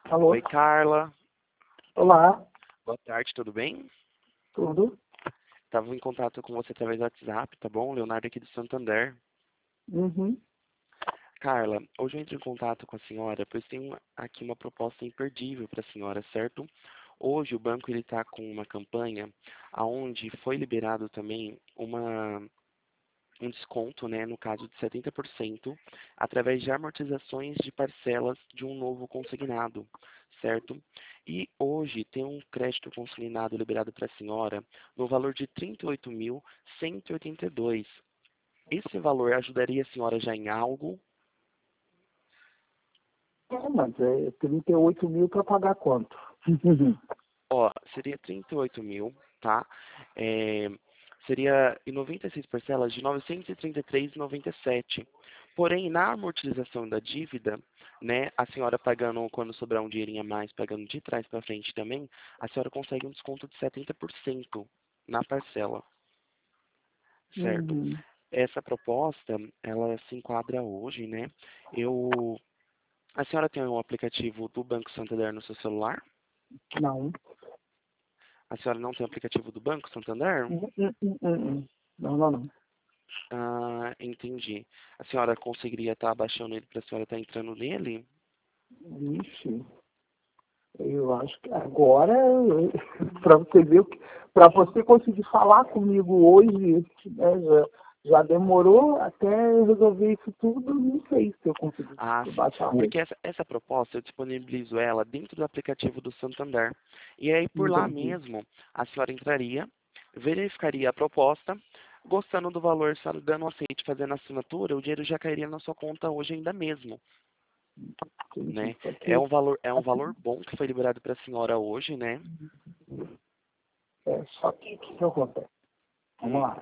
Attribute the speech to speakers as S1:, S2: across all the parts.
S1: Alô?
S2: Oi, Carla.
S1: Olá,
S2: Boa tarde, tudo bem?
S1: tudo?
S2: Estava em contato com você através do WhatsApp, tá bom? Leonardo aqui do Santander.
S1: Uhum.
S2: Carla, hoje eu entro em contato com a senhora, pois tenho aqui uma proposta imperdível para a senhora, certo? Hoje o banco ele está com uma campanha aonde foi liberado também um desconto, né, no caso de 70%, através de amortizações de parcelas de um novo consignado, certo? E hoje tem um crédito consignado liberado para a senhora no valor de 38.182. Esse valor ajudaria a senhora já em algo?
S1: Mas é 38 mil para pagar quanto?
S2: Ó, seria 38 mil, tá? É, seria em 96 parcelas de 933,97. Porém, na amortização da dívida, né, a senhora pagando, quando sobrar um dinheirinho a mais, pagando de trás para frente também, a senhora consegue um desconto de 70% na parcela, certo?
S1: Uhum.
S2: Essa proposta, ela se enquadra hoje, né? A senhora tem um aplicativo do Banco Santander no seu celular?
S1: Não.
S2: A senhora não tem o aplicativo do Banco Santander?
S1: Não, não, não.
S2: Ah, entendi. A senhora conseguiria estar abaixando ele para a senhora estar entrando nele?
S1: Ixi, eu acho que agora, para você ver, para você conseguir falar comigo hoje, né, já demorou até resolver isso tudo, não sei se eu consegui
S2: Ah, sim.
S1: baixar hoje.
S2: Porque essa proposta eu disponibilizo ela dentro do aplicativo do Santander. E aí por lá
S1: Entendi.
S2: mesmo a senhora entraria, verificaria a proposta, gostando do valor, a senhora dando um aceite, fazendo a assinatura, o dinheiro já cairia na sua conta hoje ainda mesmo,
S1: Entendi.
S2: né?
S1: Só
S2: É um valor bom que foi liberado para a senhora hoje, né?
S1: que o que acontece? Vamos
S2: Hum,
S1: lá.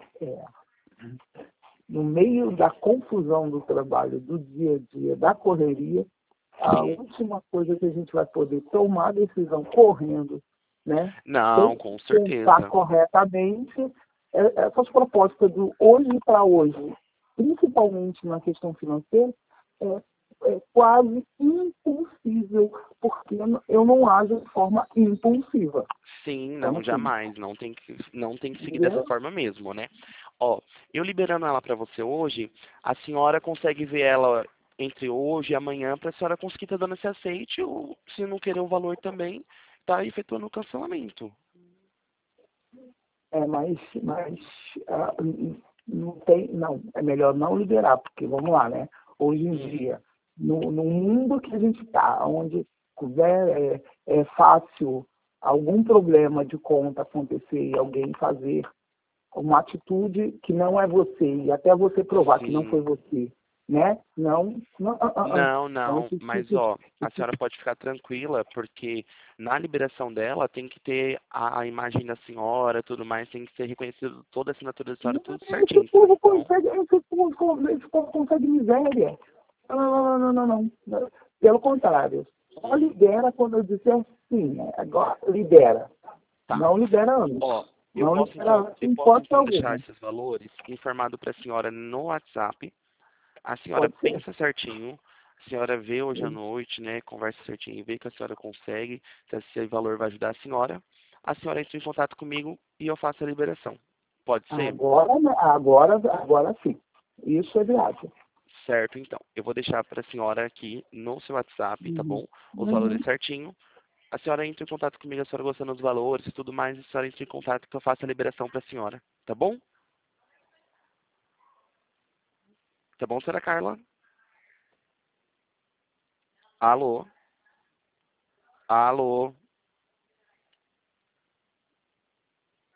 S1: No meio da confusão do trabalho, do dia a dia, da correria, a
S2: sim.
S1: última coisa que a gente vai poder tomar decisão correndo, né,
S2: Não,
S1: sem
S2: com
S1: pensar
S2: certeza.
S1: corretamente, essas propostas do hoje para hoje, principalmente na questão financeira, é, é quase impossível, porque eu não ajo de forma impulsiva.
S2: Sim,
S1: Então,
S2: não,
S1: assim,
S2: jamais. Não tem que seguir dessa
S1: entendeu?
S2: forma mesmo, né? Ó, eu liberando ela para você hoje, a senhora consegue ver ela entre hoje e amanhã para a senhora conseguir estar dando esse aceite ou, se não querer o valor também, tá efetuando o cancelamento.
S1: Mas não tem, não, é melhor não liberar, porque vamos lá, né? Hoje em
S2: Hum,
S1: dia, no mundo que a gente está, onde é fácil algum problema de conta acontecer e alguém fazer uma atitude que não é você, e até você provar que não foi
S2: sim.
S1: você, né? Não, não,
S2: Não,
S1: Então,
S2: não, mas ó, a
S1: esse-
S2: senhora pode ficar tranquila, porque na liberação dela tem que ter a imagem da senhora, tudo mais, tem que ser reconhecido toda a assinatura da senhora, tudo
S1: esse
S2: certinho, tá
S1: povo
S2: bom?
S1: consegue, esse povo consegue miséria. Não. Pelo contrário, só
S2: Hum,
S1: libera quando eu disser sim. Agora libera.
S2: tá.
S1: Não libera antes.
S2: Ó,
S1: Não libera antes,
S2: eu
S1: em
S2: posso
S1: hipótese
S2: então deixar
S1: alguma.
S2: esses valores informado para a senhora no WhatsApp. A senhora
S1: Pode ser.
S2: pensa certinho, a senhora vê hoje à noite, né, conversa certinho, vê que a senhora consegue, se esse valor vai ajudar a senhora entra em contato comigo e eu faço a liberação. Pode ser?
S1: Agora sim. Isso é viável.
S2: Certo, então. Eu vou deixar para a senhora aqui no seu WhatsApp, tá
S1: Uhum.
S2: bom? Os valores
S1: Uhum.
S2: certinho. A senhora entra em contato comigo, a senhora gostando dos valores e tudo mais, a senhora entra em contato que eu faço a liberação para a senhora, tá bom? Tá bom, senhora Carla? Alô? Alô?